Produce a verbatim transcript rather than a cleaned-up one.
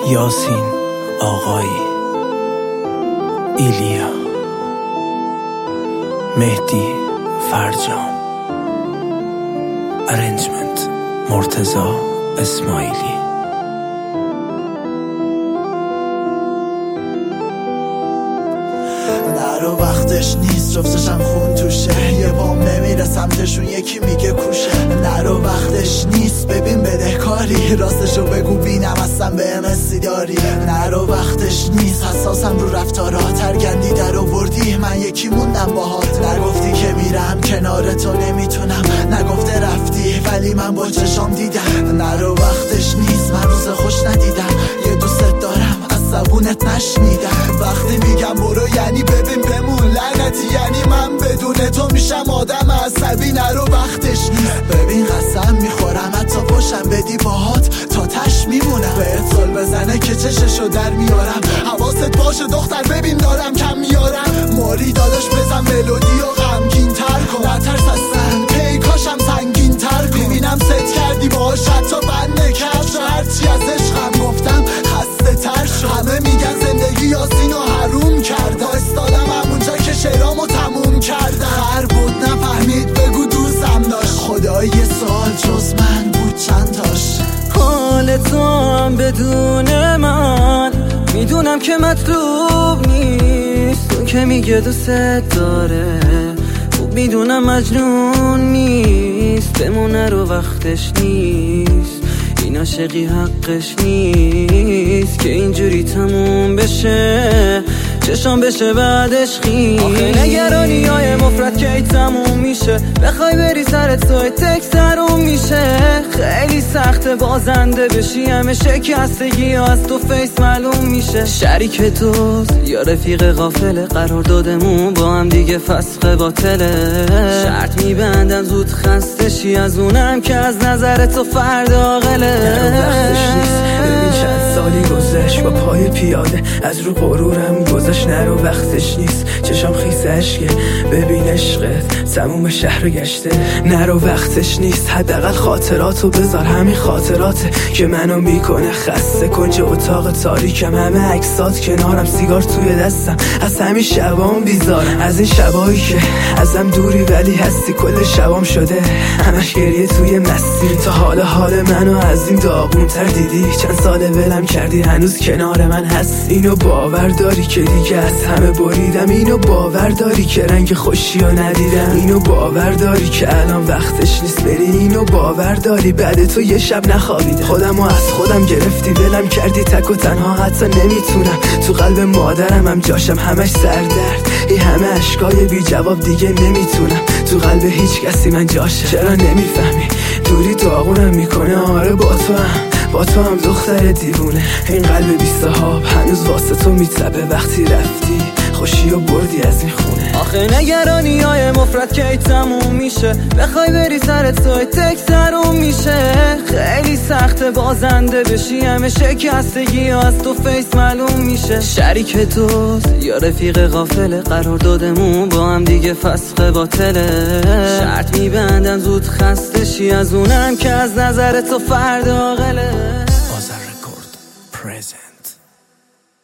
یاسین آقایی، ایلیا، مهدی فرجام، ارنجمنت مرتضی اسماعیلی. نرو وقتش نیست، جفتشم خون توشه، یه بام نمیره سمتشون یکی میگه کوشه. نرو وقتش نیست، ببین بدهکاری، راستشو بگو بینم هستم به امسی داری. نرو وقتش نیست، حساسم رو رفتارات، ترگندی در آوردی من یکی موندم باهات. نگفتی که میرم کنار تو نمیتونم، نگفته رفتی ولی من با چشام دیدم. نرو وقتش نیست، من روز خوش ندیدم، یه دوست دارم از زبونت نشنیدم. وقتی میگم برو یعنی ببین بمون، لعنتی یعنی من بدون تو میشم آدم عصبی. نرو وقتش نیست، ببین قسم میخورم حتی پشم بدی باهات تا تش میمونم. بهت زل بزنه که چششو در میارم، حواست باشه دختر ببین دارم کم میارم. ماری داداش بزن ملودی و غمگین تر کن، نترس اصلا پیکاشم سنگین تر کن. ببینم ست کردی باهاش حتی بند نکرد، هرچی از عشقم گفتم خسته تر شد. همه میگن زندگی یاسینو حروم کرده، استادم همونجا که شعرامو تموم کردم. خر بود نفهمید بگو دوستم داشت، خدای یه سال جز من بود چند تاش. حال تو هم بدون من میدونم که مطلوب نیست، اون که میگه دوست داره خوب میدونم مجنون نیست. بمونه رو وقتش نیست، این عاشقی حقش نیست که اینجوری تموم بشه، چشام بشه بعدش خیلی. آخه نگرانی های مفرد که ای تموم میشه، بخوای بری سرت توی تک سروم میشه. خیلی سخته بازنده بشی، همه شکستگی ها از تو فیس معلوم میشه. شریک دوست یا رفیق غافله، قرار دادمون با هم دیگه فسخ باطله. شرط میبندم زود خسته شی از اونم که از نظر تو فرد عاقله. ببین چند سالی گذشت با پای پیاده، از رو غرورم گذشت. نرو وقتش نیست، چشام خیس عشقه، ببین عشقت تموم شهر گشته. نرو وقتش نیست، حداقل خاطراتو بذار، همین خاطراته که منو میکنه خسته. کنج اتاق تاریکم، همه عکسات کنارم، سیگار توی دستم، از همین شبام بیزارم. از این شبایی که ازم دوری ولی هستی، کل شبام شده همش گریه توی مستی. تا حال حال منو از این داغونتر دیدی، چند ساله ولم کردی هنوز کنار من هست. اینو باور داری که دیگه از همه بریدم، اینو باور داری که رنگ خوشی رو ندیدم، اینو باور داری که الان وقتش نیست بری، اینو باور داری بعد تو یه شب نخوابیدم. خودمو از خودم گرفتی ولم کردی تک و تنها، حتی نمیتونم تو قلب مادرم هم جاشم، همش سردرد این همه عشقای بی جواب، دیگه نمیتونم تو قلب هیچ کسی من جاشم. چرا نمیفهمی دوری داغونم میکنه؟ آره با تو هم با تو هم دختر دیوونه، این قلب بی صاحب هنوز واسه تو میتبه. وقتی رفتی خوشی و بردی از این خونه. آخه نگرانی های مفرد که ای تموم میشه، بخوای بری سرت توی تک سروم میشه. خیلی سخته بازنده بشی، همه شکستگی ها از تو فیس معلوم میشه. شریک دوست یا رفیق غافله، قرار دادمون با هم دیگه فسخ باطله. شرط میبندم زود خسته شی از اونم که از نظر تو فرد عاقله.